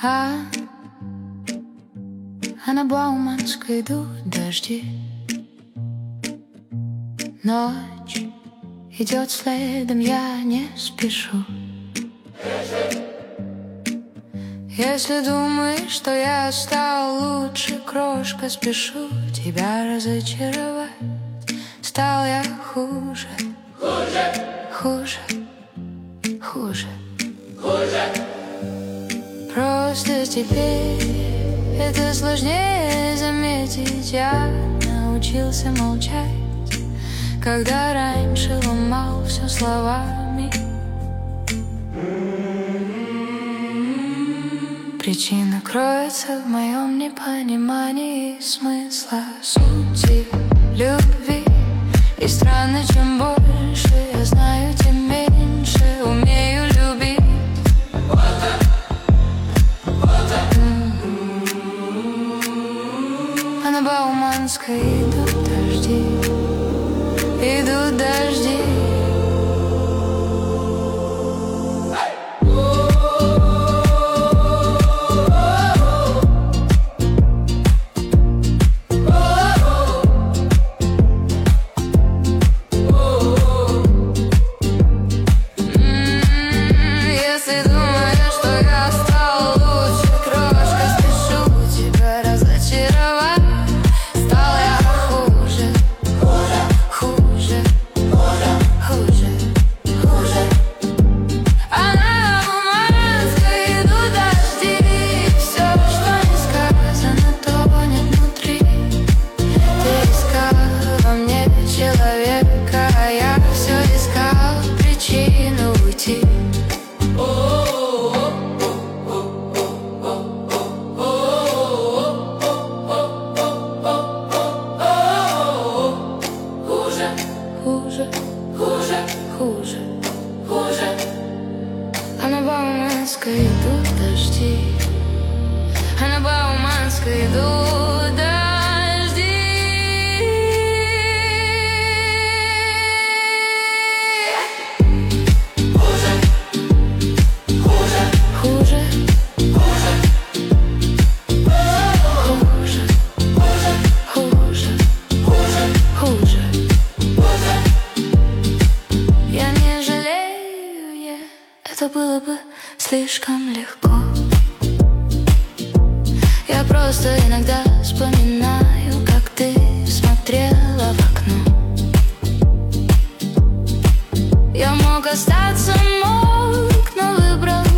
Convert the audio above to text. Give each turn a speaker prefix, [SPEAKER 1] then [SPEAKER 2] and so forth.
[SPEAKER 1] А на Бауманской идут дожди. Ночь идет следом, я не спешу. Если думаешь, что я стал лучше, крошка, спешу тебя разочаровать. Стал я хуже, хуже, хуже, хуже. Просто теперь это сложнее заметить. Я научился молчать, когда раньше ломал все словами. Причина кроется в моем непонимании смысла сути любви. И странно, чем больше я знаю, тем меньше умею любить. А на Бауманской идут дожди, идут дожди. Хуже, хуже, хуже. А на Бауманской идут дожди. А на Бауманской идут дожди. Хуже, хуже, хуже, хуже, хуже, хуже, хуже, хуже. Это было бы слишком легко. Я просто иногда вспоминаю, как ты смотрела в окно. Я мог остаться, мог, но выбрал